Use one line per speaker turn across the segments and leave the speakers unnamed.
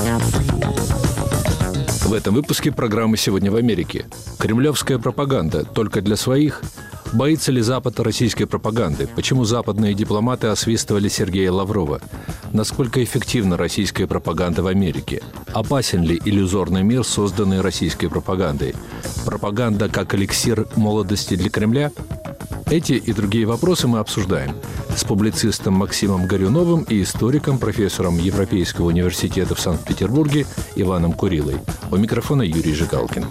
В этом выпуске программы «Сегодня в Америке». Кремлевская пропаганда только для своих? Боится ли Запад российской пропаганды? Почему западные дипломаты освистывали Сергея Лаврова? Насколько эффективна российская пропаганда в Америке? Опасен ли иллюзорный мир, созданный российской пропагандой? Пропаганда как эликсир молодости для Кремля? Эти и другие вопросы мы обсуждаем с публицистом Максимом Горюновым и историком, профессором Европейского университета в Санкт-Петербурге Иваном Курилой. У микрофона Юрий Жигалкин.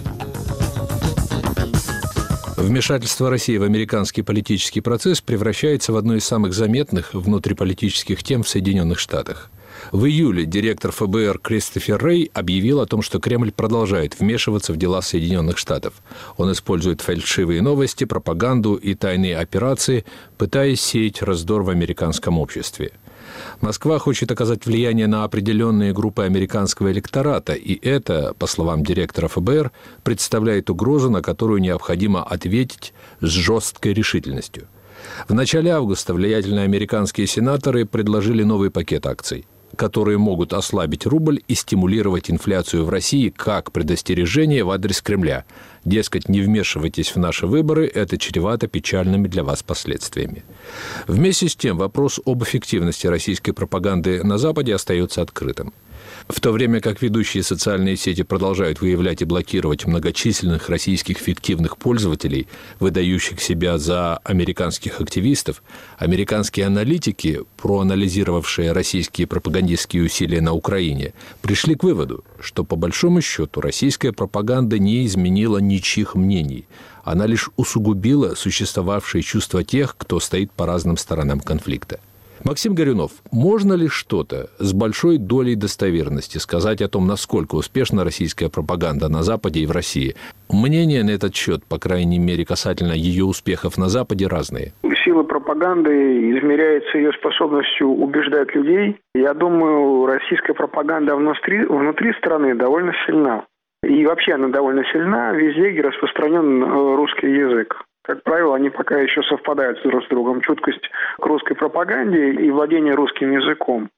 Вмешательство России в американский политический процесс превращается в одну из самых заметных внутриполитических тем в Соединенных Штатах. В июле директор ФБР Кристофер Рэй объявил о том, что Кремль продолжает вмешиваться в дела Соединенных Штатов. Он использует фальшивые новости, пропаганду и тайные операции, пытаясь сеять раздор в американском обществе. Москва хочет оказать влияние на определенные группы американского электората, и это, по словам директора ФБР, представляет угрозу, на которую необходимо ответить с жесткой решительностью. В начале августа влиятельные американские сенаторы предложили новый пакет акций, которые могут ослабить рубль и стимулировать инфляцию в России как предостережение в адрес Кремля. Дескать, не вмешивайтесь в наши выборы, это чревато печальными для вас последствиями. Вместе с тем, вопрос об эффективности российской пропаганды на Западе остается открытым. В то время как ведущие социальные сети продолжают выявлять и блокировать многочисленных российских фиктивных пользователей, выдающих себя за американских активистов, американские аналитики, проанализировавшие российские пропагандистские усилия на Украине, пришли к выводу, что по большому счету российская пропаганда не изменила ничьих мнений. Она лишь усугубила существовавшие чувства тех, кто стоит по разным сторонам конфликта. Максим Горюнов, можно ли что-то с большой долей достоверности сказать о том, насколько успешна российская пропаганда на Западе и в России? Мнения на этот счет, по крайней мере, касательно ее успехов на Западе, разные.
Сила пропаганды измеряется ее способностью убеждать людей. Я думаю, российская пропаганда внутри страны довольно сильна. И вообще она довольно сильна везде, где распространен русский язык. Как правило, они пока еще совпадают друг с другом. Чуткость к русской пропаганде и владение русским языком.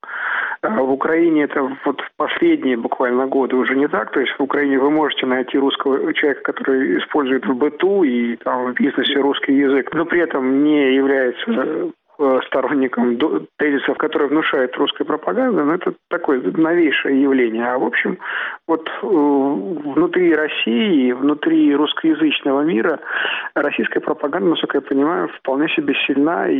В Украине это вот в последние буквально годы уже не так. То есть в Украине вы можете найти русского человека, который использует в быту и там, в бизнесе русский язык, но при этом не является сторонником тезисов, которые внушает русская пропаганда, но это такое новейшее явление. А в общем, вот внутри России, внутри русскоязычного мира российская пропаганда, насколько я понимаю, вполне себе сильна,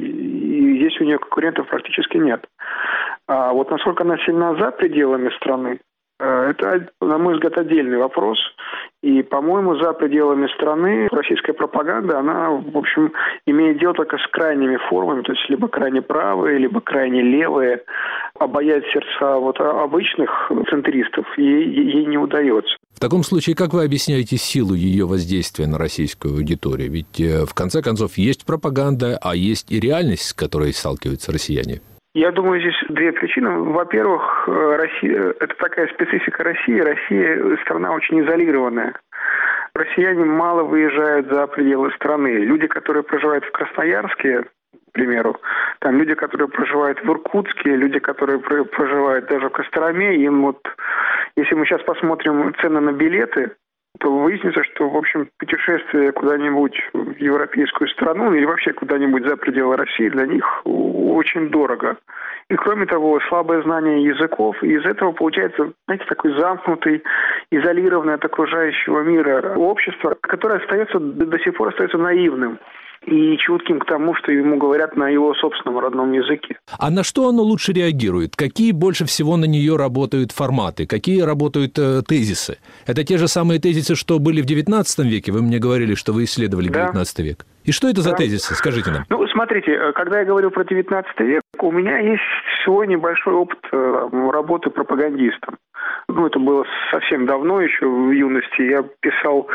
и здесь у нее конкурентов практически нет. А вот насколько она сильна за пределами страны, это, на мой взгляд, отдельный вопрос. И, по-моему, за пределами страны российская пропаганда, она, в общем, имеет дело только с крайними формами, то есть либо крайне правые, либо крайне левые. Обаять сердца вот обычных центристов ей не удается.
В таком случае, как вы объясняете силу ее воздействия на российскую аудиторию? Ведь, в конце концов, есть пропаганда, а есть и реальность, с которой сталкиваются россияне.
Я думаю, здесь две причины. Во-первых, Россия – это такая специфика России. Россия – страна очень изолированная. Россияне мало выезжают за пределы страны. Люди, которые проживают в Красноярске, к примеру, там люди, которые проживают в Иркутске, люди, которые проживают даже в Костроме, им вот, если мы сейчас посмотрим цены на билеты, то выяснится, что, в общем, путешествие куда-нибудь в европейскую страну или вообще куда-нибудь за пределы России для них очень дорого. И, кроме того, слабое знание языков. И из этого получается, знаете, такой замкнутый, изолированный от окружающего мира общество, которое до сих пор остается наивным и чутким к тому, что ему говорят на его собственном родном языке.
А на что оно лучше реагирует? Какие больше всего на нее работают форматы? Какие работают тезисы? Это те же самые тезисы, что были в XIX веке? Вы мне говорили, что вы исследовали XIX век. И что это за тезисы? Скажите нам.
Ну, смотрите, когда я говорю про XIX век, у меня есть свой небольшой опыт работы пропагандистом. Это было совсем давно, еще в юности. Я писал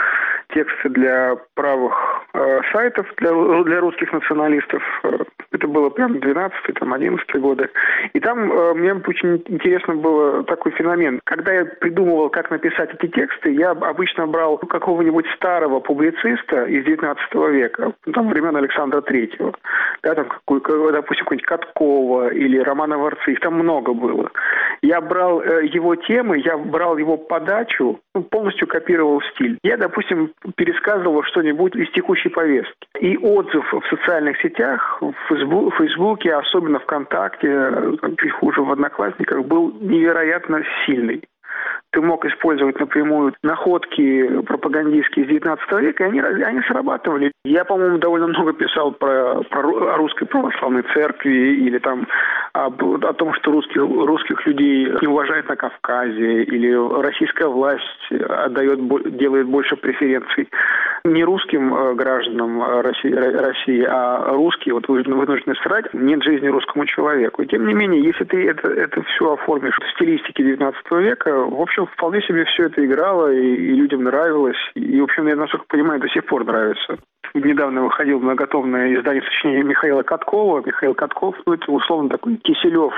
тексты для правых сайтов, для русских националистов. Это было прям 12-11 годы. И там мне очень интересно было такой феномен. Когда я придумывал, как написать эти тексты, я обычно брал какого-нибудь старого публициста из 19 века, там, времен Александра Третьего. Да, там, допустим, какой-нибудь Каткова или Романа Варцы. Их там много было. Я брал его темы, я брал его подачу, полностью копировал стиль. Я, допустим, пересказывал что-нибудь из текущей повестки. И отзыв в социальных сетях, в Фейсбуке, особенно ВКонтакте, чуть хуже в Одноклассниках, был невероятно сильный. Ты мог использовать напрямую находки пропагандистские из 19 века, и они срабатывали. Я, по-моему, довольно много писал про русской православной церкви или там о том, что русских людей не уважают на Кавказе, или российская власть делает больше преференций не русским гражданам России, а русские вынуждены страдать. Нет жизни русскому человеку. И тем не менее, если ты это все оформишь в стилистике 19 века, в общем, вполне себе все это играло, и людям нравилось. И, в общем, я, насколько понимаю, до сих пор нравится. Недавно выходило многотомное издание сочинения Михаила Каткова. Михаил Катков, это условно такой Киселев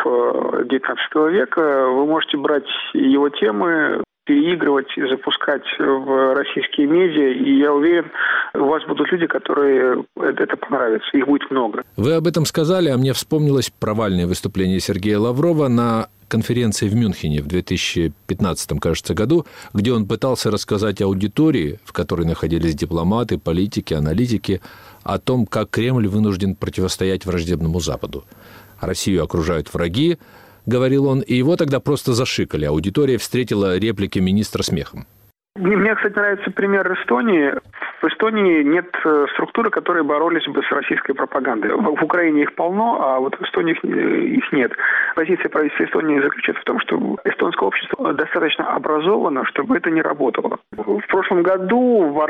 19 века. Вы можете брать его темы, переигрывать и запускать в российские медиа, и я уверен, у вас будут люди, которые это понравится, их будет много.
Вы об этом сказали, а мне вспомнилось провальное выступление Сергея Лаврова на конференции в Мюнхене в 2015, кажется, году, где он пытался рассказать аудитории, в которой находились дипломаты, политики, аналитики, о том, как Кремль вынужден противостоять враждебному Западу. Россию окружают враги, говорил он, и его тогда просто зашикали. Аудитория встретила реплики министра смехом.
Мне, кстати, нравится пример Эстонии. В Эстонии нет структуры, которые боролись бы с российской пропагандой. В Украине их полно, а вот в Эстонии их нет. Позиция правительства Эстонии заключается в том, что эстонское общество достаточно образовано, чтобы это не работало. В прошлом году в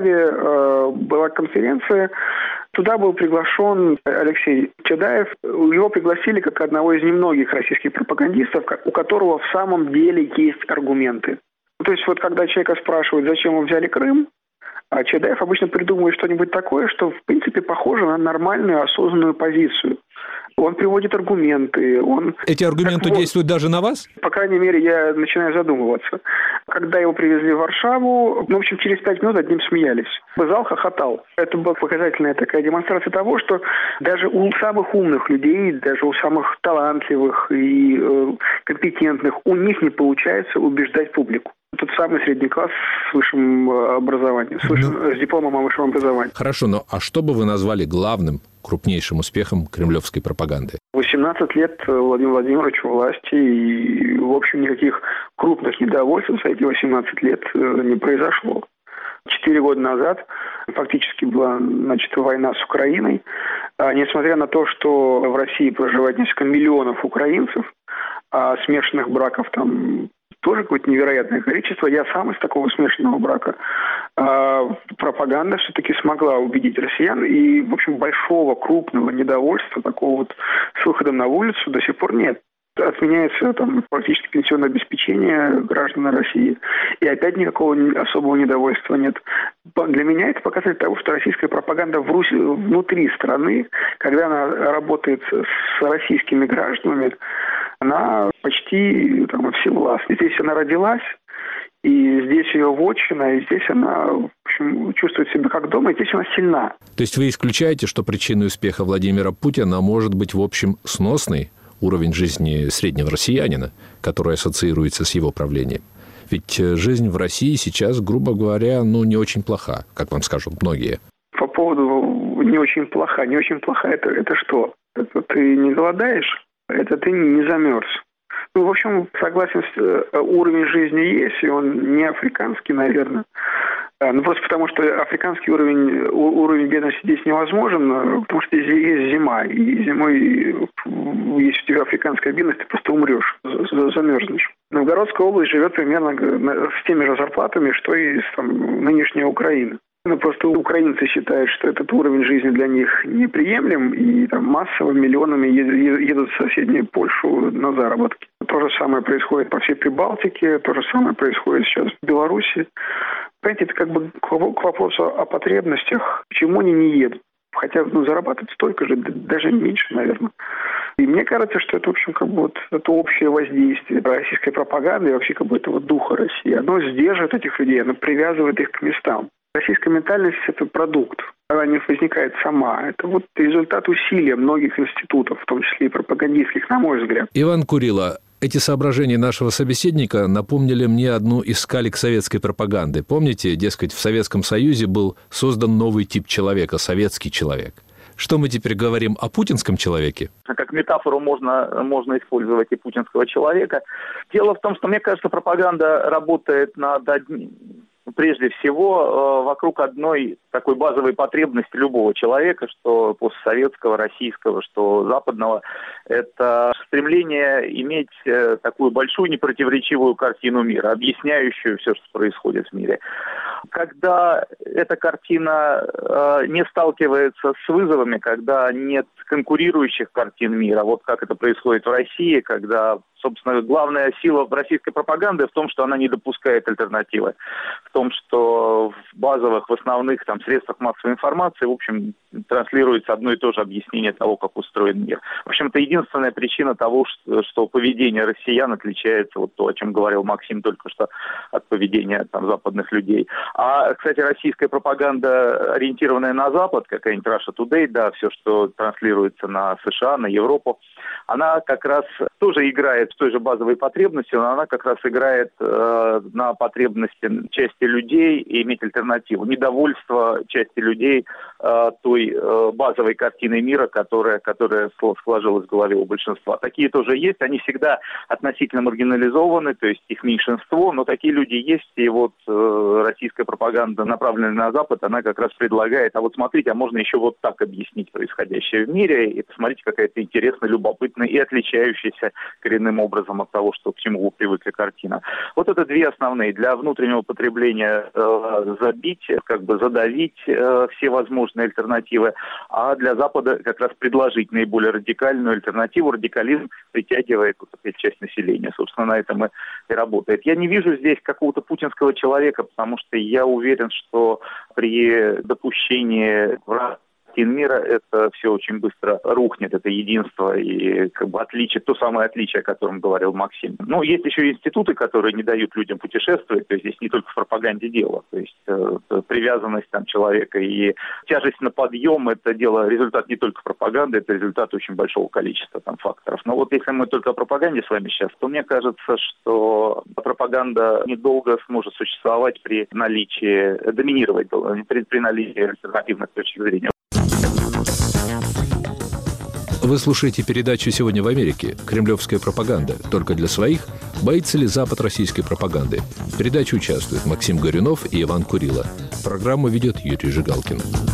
Варшаве была конференция. Туда был приглашен Алексей Чадаев. Его пригласили как одного из немногих российских пропагандистов, у которого в самом деле есть аргументы. То есть вот когда человека спрашивают, зачем вы взяли Крым, а Чадаев обычно придумывает что-нибудь такое, что в принципе похоже на нормальную осознанную позицию. Он приводит аргументы.
Эти аргументы действуют даже на вас?
По крайней мере, я начинаю задумываться. Когда его привезли в Варшаву, в общем, через 5 минут над ним смеялись. Зал хохотал. Это была показательная такая демонстрация того, что даже у самых умных людей, даже у самых талантливых и компетентных, у них не получается убеждать публику. Тот самый средний класс с высшим образованием, с дипломом о высшем образовании.
Хорошо, но а что бы вы назвали главным, крупнейшим успехом кремлевской пропаганды?
18 лет Владимир Владимирович у власти, и, в общем, никаких крупных недовольств за эти 18 лет не произошло. 4 года назад фактически была начата война с Украиной. Несмотря на то, что в России проживает несколько миллионов украинцев, а смешанных браков там тоже какое-то невероятное количество. Я сам из такого смешанного брака. Пропаганда все-таки смогла убедить россиян. И, в общем, большого, крупного недовольства, такого вот с выходом на улицу до сих пор нет. Отменяется там практически пенсионное обеспечение граждан России. И опять никакого особого недовольства нет. Для меня это показатель того, что российская пропаганда внутри страны, когда она работает с российскими гражданами, она почти всевластна. Здесь она родилась, и здесь ее вотчина, и здесь она, в общем, чувствует себя как дома, и здесь она сильна.
То есть вы исключаете, что причиной успеха Владимира Путина может быть, в общем, сносный уровень жизни среднего россиянина, который ассоциируется с его правлением? Ведь жизнь в России сейчас, грубо говоря, не очень плоха, как вам скажут многие.
По поводу не очень плоха. Не очень плоха это что? Это ты не голодаешь? Это ты не замерз. В общем, согласен, уровень жизни есть, и он не африканский, наверное. Просто потому, что африканский уровень бедности здесь невозможен, потому что здесь есть зима, и зимой, если у тебя африканская бедность, ты просто умрешь, замерзнешь. Новгородская область живет примерно с теми же зарплатами, что и нынешняя Украина. Просто украинцы считают, что этот уровень жизни для них неприемлем, и массово миллионами едут в соседнюю Польшу на заработки. То же самое происходит по всей Прибалтике, то же самое происходит сейчас в Беларуси. Понимаете, это как бы к вопросу о потребностях, почему они не едут. Хотя зарабатывать столько же, даже меньше, наверное. И мне кажется, что это, в общем, как бы это общее воздействие российской пропаганды и вообще как бы этого духа России. Оно сдерживает этих людей, оно привязывает их к местам. Российская ментальность – это продукт. Она не возникает сама. Это результат усилия многих институтов, в том числе и пропагандистских, на мой взгляд.
Иван Курила, эти соображения нашего собеседника напомнили мне одну из скалек советской пропаганды. Помните, дескать, в Советском Союзе был создан новый тип человека – советский человек. Что мы теперь говорим о путинском человеке?
Как метафору можно использовать и путинского человека. Дело в том, что, мне кажется, пропаганда работает прежде всего вокруг одной такой базовой потребности любого человека, что постсоветского, российского, что западного, это стремление иметь такую большую непротиворечивую картину мира, объясняющую все, что происходит в мире. Когда эта картина не сталкивается с вызовами, когда нет конкурирующих картин мира, вот как это происходит в России, когда, собственно, главная сила российской пропаганды в том, что она не допускает альтернативы, в том, что в базовых, в основных средствах массовой информации, в общем, транслируется одно и то же объяснение того, как устроен мир. В общем, это единственная причина того, что поведение россиян отличается, вот то, о чем говорил Максим только что, от поведения западных людей. А, кстати, российская пропаганда, ориентированная на Запад, какая-нибудь Russia Today, да, все, что транслируется на США, на Европу, она как раз тоже играет в той же базовой потребности, но она как раз играет на потребности части людей иметь альтернативу. Недовольство части людей той базовой картиной мира, которая сложилась в голове у большинства. Такие тоже есть, они всегда относительно маргинализованы, то есть их меньшинство, но такие люди есть, и вот российская пропаганда, направленная на Запад, она как раз предлагает, а вот смотрите, а можно еще вот так объяснить происходящее в мире, и посмотрите, какая-то интересная, любопытная и отличающаяся коренным образом от того, к чему вы привыкли картина. Вот это две основные. Для внутреннего потребления забить, задавить все возможные альтернативы, а для Запада как раз предложить наиболее радикальную альтернативу. Радикализм притягивает часть населения. Собственно, на этом и работает. Я не вижу здесь какого-то путинского человека, потому что я уверен, что при допущении мира это все очень быстро рухнет, это единство и отличие, то самое отличие, о котором говорил Максим. Но есть еще институты, которые не дают людям путешествовать, то есть здесь не только в пропаганде дело, то есть привязанность человека и тяжесть на подъем, это результат не только пропаганды, это результат очень большого количества факторов. Но вот если мы только о пропаганде с вами сейчас, то мне кажется, что пропаганда недолго сможет существовать при наличии, доминировать при наличии альтернативных точек зрения.
Вы слушаете передачу «Сегодня в Америке. Кремлевская пропаганда. Только для своих? Боится ли Запад российской пропаганды?» В передаче участвуют Максим Горюнов и Иван Курила. Программу ведет Юрий Жигалкин.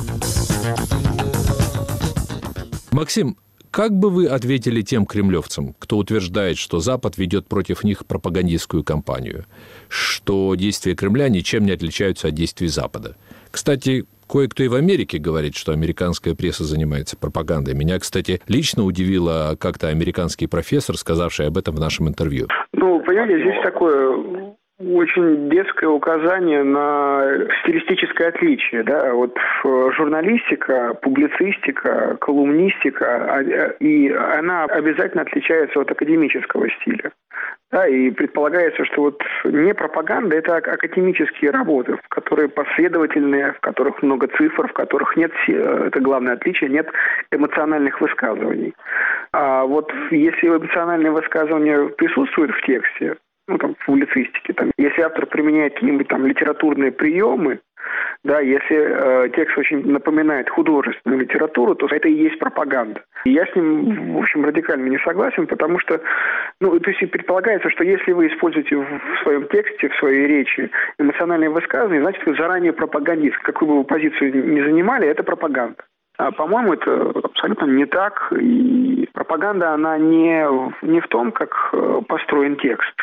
Максим, как бы вы ответили тем кремлевцам, кто утверждает, что Запад ведет против них пропагандистскую кампанию, что действия Кремля ничем не отличаются от действий Запада? Кстати, кое-кто и в Америке говорит, что американская пресса занимается пропагандой. Меня, кстати, лично удивило как-то американский профессор, сказавший об этом в нашем интервью.
Понимаете, здесь такое очень детское указание на стилистическое отличие. Да? Журналистика, публицистика, колумнистика, и она обязательно отличается от академического стиля. Да, и предполагается, что не пропаганда, это академические работы, которые последовательные, в которых много цифр, в которых нет, это главное отличие, нет эмоциональных высказываний. А если эмоциональные высказывания присутствуют в тексте, в публицистике, если автор применяет какие-нибудь литературные приемы, да, если текст очень напоминает художественную литературу, то это и есть пропаганда. И я с ним, в общем, радикально не согласен, потому что, то есть предполагается, что если вы используете в своем тексте, в своей речи эмоциональные высказывания, значит, вы заранее пропагандист. Какую бы вы позицию ни занимали, это пропаганда. А, по-моему, это абсолютно не так. И пропаганда, она не в том, как построен текст.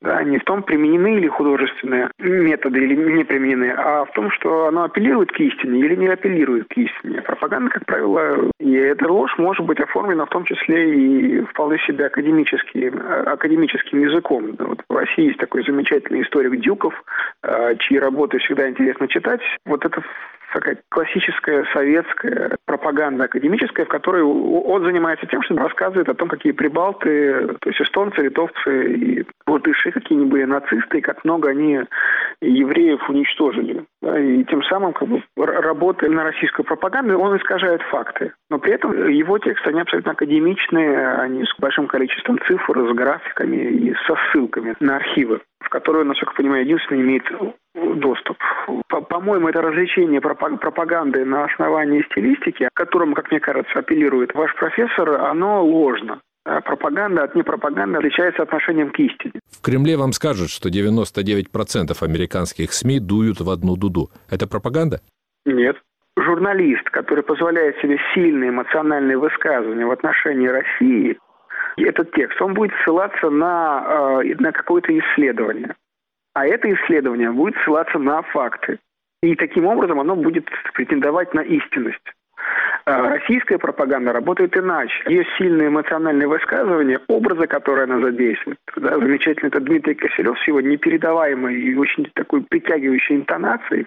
Да, не в том, применены ли художественные методы или не применены, а в том, что оно апеллирует к истине или не апеллирует к истине. Пропаганда, как правило, и эта ложь может быть оформлена в том числе и вполне себе академическим языком. Вот в России есть такой замечательный историк Дюков, чьи работы всегда интересно читать. Вот это такая классическая советская пропаганда академическая, в которой он занимается тем, что рассказывает о том, какие прибалты, то есть эстонцы, литовцы и латыши, какие они были нацисты, и как много они евреев уничтожили. Да, и тем самым, работая на российскую пропаганду, он искажает факты. Но при этом его тексты, они абсолютно академичные, они с большим количеством цифр, с графиками и со ссылками на архивы, в которые, насколько я понимаю, единственный имеет доступ. По-моему, это развлечение пропаганды на основании стилистики, к которому, как мне кажется, апеллирует ваш профессор, оно ложно. Пропаганда от непропаганды отличается отношением к истине.
В Кремле вам скажут, что 99% американских СМИ дуют в одну дуду. Это пропаганда?
Нет. Журналист, который позволяет себе сильные эмоциональные высказывания в отношении России, этот текст, он будет ссылаться на какое-то исследование. А это исследование будет ссылаться на факты. И таким образом оно будет претендовать на истинность. Российская пропаганда работает иначе. Есть сильные эмоциональные высказывания, образы, которые она задействует. Да, замечательно, это Дмитрий Киселев с его непередаваемой и очень такой притягивающей интонацией.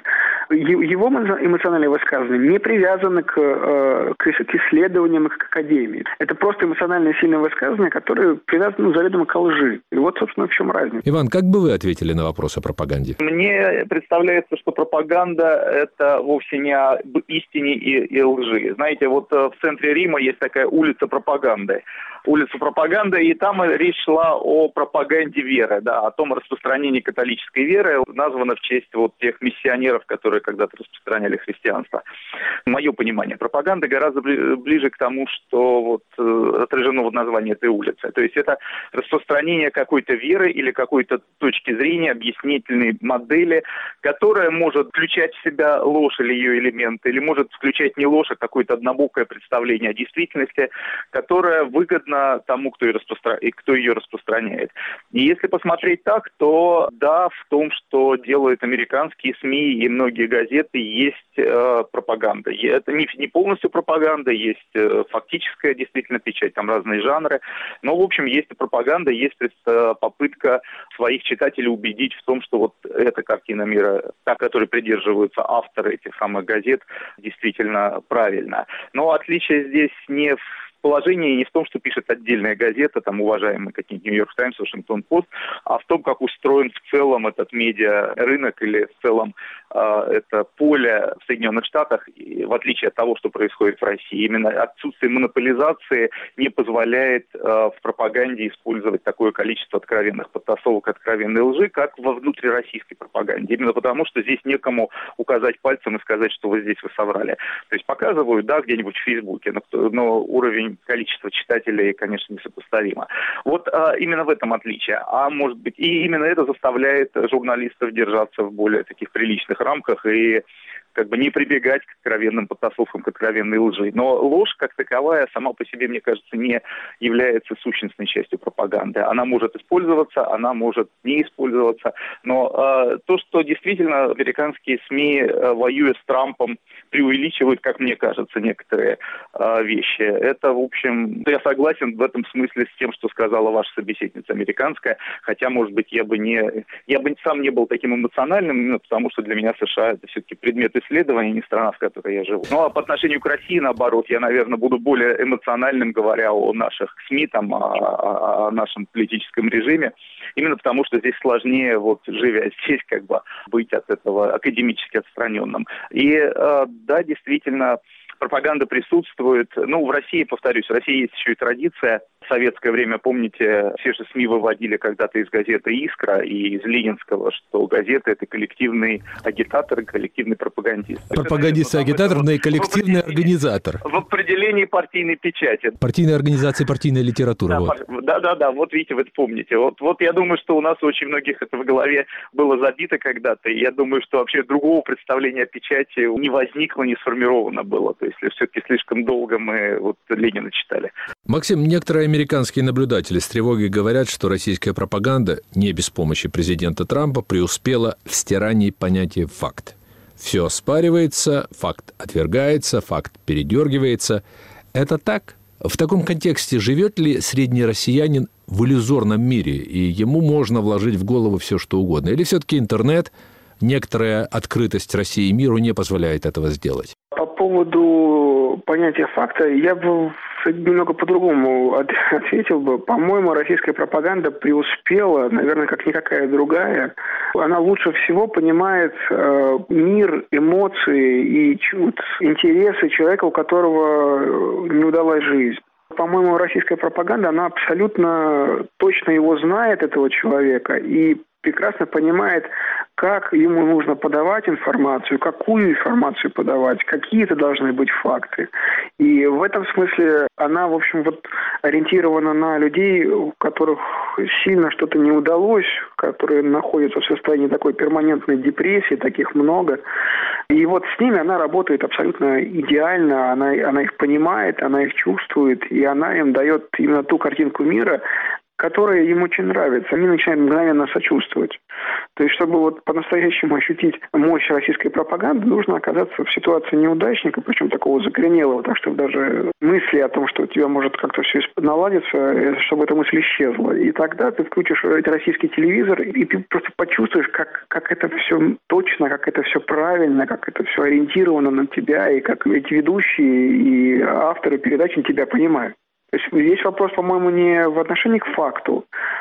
Его эмоциональные высказывания не привязаны к исследованиям и к академии. Это просто эмоциональные сильные высказывания, которые привязаны заведомо к лжи. И вот, собственно, в чем разница.
Иван, как бы вы ответили на вопрос о пропаганде?
Мне представляется, что пропаганда – это вовсе не об истине и лжи. Знаете, вот в центре Рима есть такая улица пропаганды. Улица пропаганды, и там речь шла о пропаганде веры, да, о том распространении католической веры, названо в честь вот тех миссионеров, которые когда-то распространяли христианство. Мое понимание пропаганды гораздо ближе к тому, что вот отражено в названии этой улицы. То есть это распространение какой-то веры или какой-то точки зрения, объяснительной модели, которая может включать в себя ложь или ее элементы, или может включать не ложь, а какое-то однобокое представление о действительности, которое выгодно тому, кто ее распространяет. И если посмотреть так, то да, в том, что делают американские СМИ и многие газеты, есть пропаганда. Это не полностью пропаганда, есть фактическая действительно печать, там разные жанры. Но, в общем, есть и пропаганда, есть попытка своих читателей убедить в том, что вот эта картина мира, та, которой придерживаются авторы этих самых газет, действительно правильна. Но отличие здесь не в положении не в том, что пишет отдельная газета, там, уважаемый какие-нибудь Нью-Йорк Таймс, Вашингтон-Пост, а в том, как устроен в целом этот медиарынок или в целом это поле в Соединенных Штатах, и в отличие от того, что происходит в России. Именно отсутствие монополизации не позволяет в пропаганде использовать такое количество откровенных подтасовок, откровенной лжи, как во внутрироссийской пропаганде. Именно потому, что здесь некому указать пальцем и сказать, что вы здесь вы соврали. То есть показывают, да, где-нибудь в Фейсбуке, но уровень количества читателей, конечно, несопоставимо. Вот именно в этом отличие. А может быть, и именно это заставляет журналистов держаться в более таких приличных рамках и как бы не прибегать к откровенным подтасовкам, к откровенной лжи. Но ложь, как таковая, сама по себе, мне кажется, не является сущностной частью пропаганды. Она может использоваться, она может не использоваться. Но то, что действительно американские СМИ, воюя с Трампом, преувеличивают, как мне кажется, некоторые вещи. Это, в общем, я согласен в этом смысле с тем, что сказала ваша собеседница американская, хотя, может быть, я бы сам не был таким эмоциональным, именно потому что для меня США это все-таки предмет исследования, не страна, в которой я живу. Ну, а по отношению к России, наоборот, я, наверное, буду более эмоциональным, говоря о наших СМИ, там, о нашем политическом режиме, именно потому что здесь сложнее, вот, живя здесь, как бы, быть от этого академически отстраненным. И, да, действительно, пропаганда присутствует. Ну, в России, повторюсь, в России есть еще и традиция. В советское время, помните, все же СМИ выводили когда-то из газеты «Искра» и из Ленинского, что газета – это коллективный агитатор и коллективный пропагандист.
Пропагандист и агитатор, но и коллективный организатор.
В определении партийной печати.
Партийная организация, партийная литература.
Да, вот видите, вы это помните. Вот я думаю, что у нас у очень многих это в голове было забито когда-то, и я думаю, что вообще другого представления о печати не возникло, не сформировано было. То есть все-таки слишком долго мы вот Ленина читали.
Максим, некоторые американские наблюдатели с тревогой говорят, что российская пропаганда, не без помощи президента Трампа, преуспела в стирании понятия «факт». Все оспаривается, факт отвергается, факт передергивается. Это так? В таком контексте живет ли средний россиянин в иллюзорном мире, и ему можно вложить в голову все, что угодно? Или все-таки интернет, некоторая открытость России миру не позволяет этого сделать?
По поводу понятия факта я бы немного по-другому ответил бы. По-моему, российская пропаганда преуспела, наверное, как никакая другая. Она лучше всего понимает мир, эмоции и интересы человека, у которого не удалась жизнь. По-моему, российская пропаганда, она абсолютно точно его знает, этого человека, и прекрасно понимает, как ему нужно подавать информацию, какую информацию подавать, какие это должны быть факты. И в этом смысле она, в общем, ориентирована на людей, у которых сильно что-то не удалось, которые находятся в состоянии такой перманентной депрессии, таких много. И с ними она работает абсолютно идеально, она их понимает, она их чувствует, и она им дает именно ту картинку мира, которая им очень нравится. Они начинают мгновенно сочувствовать. То есть, чтобы по-настоящему ощутить мощь российской пропаганды, нужно оказаться в ситуации неудачника, причем такого закоренелого, так что даже мысли о том, что у тебя может как-то все наладиться, чтобы эта мысль исчезла. И тогда ты включишь российский телевизор, и ты просто почувствуешь, как это все точно, как это все правильно, как это все ориентировано на тебя, и как эти ведущие и авторы передач тебя понимают. То есть здесь вопрос, по-моему, не в отношении к факту,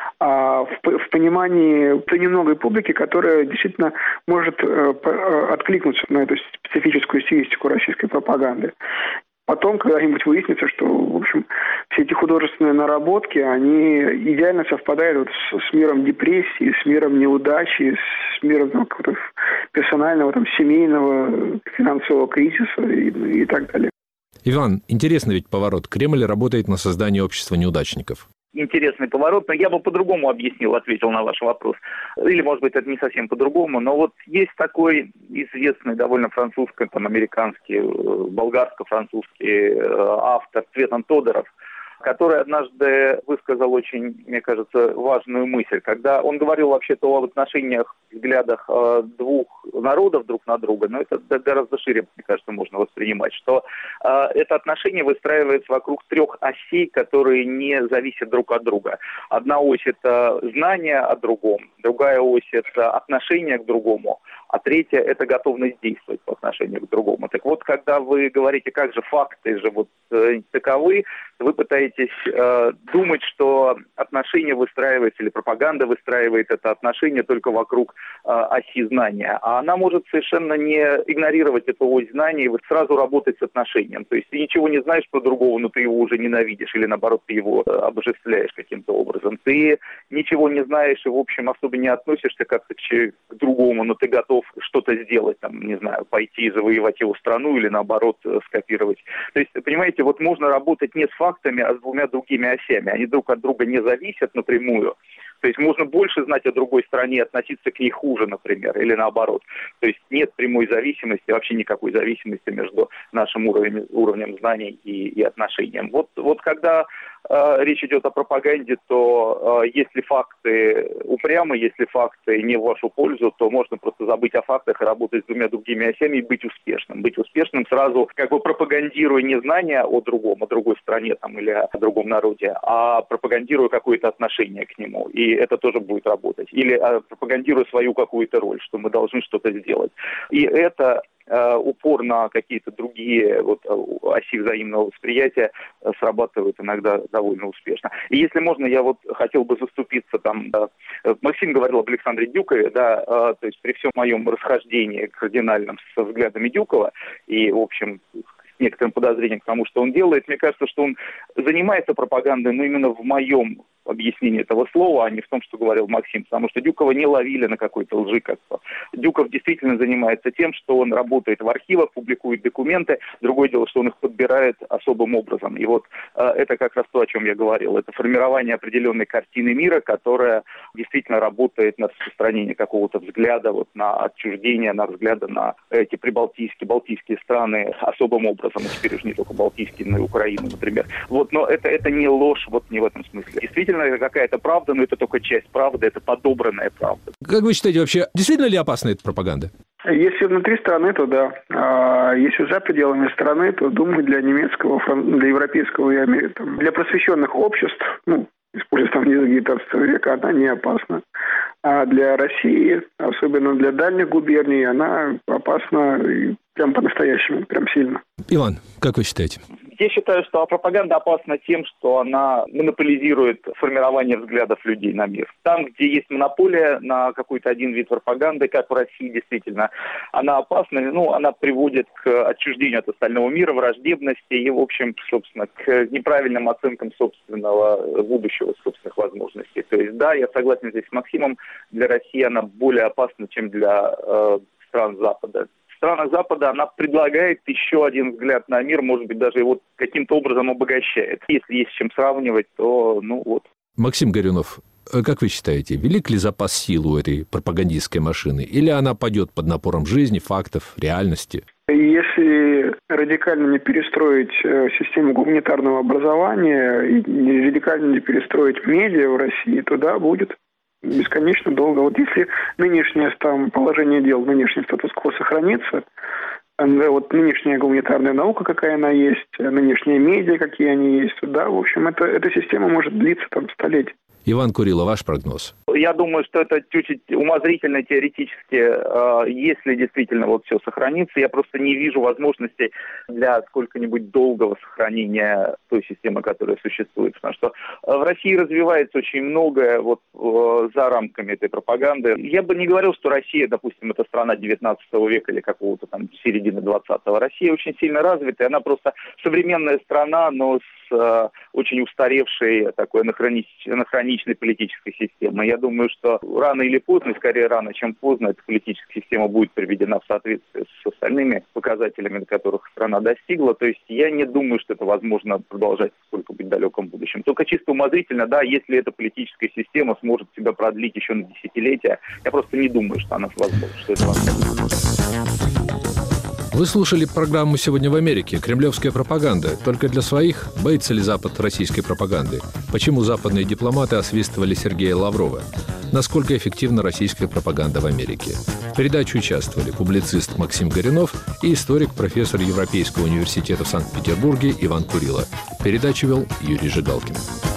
а в понимании той немногой публики, которая действительно может откликнуться на эту специфическую стилистику российской пропаганды. Потом когда-нибудь выяснится, что, в общем, все эти художественные наработки, они идеально совпадают с миром депрессии, с миром неудачи, с миром какого-то персонального, семейного, финансового кризиса и так далее.
Иван, интересный ведь поворот. Кремль работает на создание общества неудачников.
Интересный поворот, но я бы по-другому ответил на ваш вопрос. Или, может быть, это не совсем по-другому, но есть такой известный, довольно французский, американский, болгарско-французский автор Цветан Тодоров, который однажды высказал очень, мне кажется, важную мысль, когда он говорил вообще-то о отношениях, взглядах двух народов друг на друга, но это гораздо шире, мне кажется, можно воспринимать, что это отношение выстраивается вокруг трех осей, которые не зависят друг от друга. Одна ось – это знание о другом, другая ось – это отношение к другому, а третья – это готовность действовать по отношению к другому. Так вот, когда вы говорите, как же факты же таковы, вы пытаетесь думать, что отношения выстраиваются или пропаганда выстраивает это отношение только вокруг оси знания. А она может совершенно не игнорировать эту ось знания и сразу работать с отношением. То есть ты ничего не знаешь про другого, но ты его уже ненавидишь или, наоборот, ты его обожествляешь каким-то образом. Ты ничего не знаешь и, в общем, особо не относишься как-то к другому, но ты готов что-то сделать, пойти и завоевать его страну или, наоборот, скопировать. То есть, понимаете, можно работать не с фактами, а с двумя другими осями. Они друг от друга не зависят напрямую. То есть можно больше знать о другой стране, относиться к ней хуже, например, или наоборот. То есть нет прямой зависимости, вообще никакой зависимости между нашим уровнем знаний и отношением. Когда речь идет о пропаганде, то если факты упрямы, если факты не в вашу пользу, то можно просто забыть о фактах и работать с двумя другими осями и быть успешным. Быть успешным сразу, пропагандируя не знания о другом, о другой стране или о другом народе, а пропагандируя какое-то отношение к нему. И это тоже будет работать. Или пропагандируя свою какую-то роль, что мы должны что-то сделать. И это упор на какие-то другие оси взаимного восприятия срабатывает иногда довольно успешно. И если можно, я хотел бы заступиться Максим говорил об Александре Дюкове, то есть при всем моем расхождении кардинальном со взглядами Дюкова и, в общем, с некоторым подозрением к тому, что он делает, мне кажется, что он занимается пропагандой, но именно в моем объяснении этого слова, а не в том, что говорил Максим. Потому что Дюкова не ловили на какой-то лжи. Дюков действительно занимается тем, что он работает в архивах, публикует документы. Другое дело, что он их подбирает особым образом. И вот это как раз то, о чем я говорил. Это формирование определенной картины мира, которая действительно работает на распространение какого-то взгляда вот, на отчуждение, на взгляды на эти балтийские страны особым образом. И теперь уже не только балтийские, но и Украину, например. Вот, но это не ложь, вот не в этом смысле. Действительно, это какая-то правда, но это только часть правды, это подобранная правда.
Как вы считаете, вообще, действительно ли опасна эта пропаганда?
Если внутри страны, то да. А если за пределами страны, то, думаю, для немецкого, для европейского и для просвещенных обществ, используя там язык 19 века, она не опасна. А для России, особенно для дальних губерний, она опасна прям по-настоящему, прям сильно.
Иван, как вы считаете?
Я считаю, что пропаганда опасна тем, что она монополизирует формирование взглядов людей на мир. Там, где есть монополия на какой-то один вид пропаганды, как в России, действительно, она опасна. Она приводит к отчуждению от остального мира, враждебности и, в общем, собственно, к неправильным оценкам собственного будущего, собственных возможностей. То есть, да, я согласен здесь с Максимом, для России она более опасна, чем для стран Запада. В странах Запада она предлагает еще один взгляд на мир, может быть, даже его каким-то образом обогащает. Если есть с чем сравнивать, то,
Максим Горюнов, как вы считаете, велик ли запас сил у этой пропагандистской машины? Или она падет под напором жизни, фактов, реальности?
Если радикально не перестроить систему гуманитарного образования и радикально не перестроить медиа в России, то да, будет бесконечно долго. Вот если нынешнее положение дел, нынешний статус-кво сохранится, вот нынешняя гуманитарная наука, какая она есть, нынешние медиа, какие они есть, то да, в общем, эта система может длиться столетия.
Иван Курило, ваш прогноз?
Я думаю, что это чуть-чуть умозрительно, теоретически, если действительно все сохранится. Я просто не вижу возможностей для сколько-нибудь долгого сохранения той системы, которая существует. Потому что в России развивается очень многое за рамками этой пропаганды. Я бы не говорил, что Россия, допустим, это страна 19 века или какого-то середины 20-го. Россия очень сильно развитая, она просто современная страна, но с очень устаревшей такой анахроничной политической системой. Я думаю, что рано или поздно, скорее рано, чем поздно, эта политическая система будет приведена в соответствие с остальными показателями, которых страна достигла. То есть я не думаю, что это возможно продолжать в сколько-нибудь далеком будущем. Только чисто умозрительно, да, если эта политическая система сможет себя продлить еще на десятилетия, я просто не думаю, что она возможна, что это возможно.
Вы слушали программу «Сегодня в Америке». Кремлевская пропаганда. Только для своих? Боится ли Запад российской пропаганды? Почему западные дипломаты освистывали Сергея Лаврова? Насколько эффективна российская пропаганда в Америке? В передаче участвовали публицист Максим Горюнов и историк, профессор Европейского университета в Санкт-Петербурге Иван Курило. Передачу вел Юрий Жигалкин.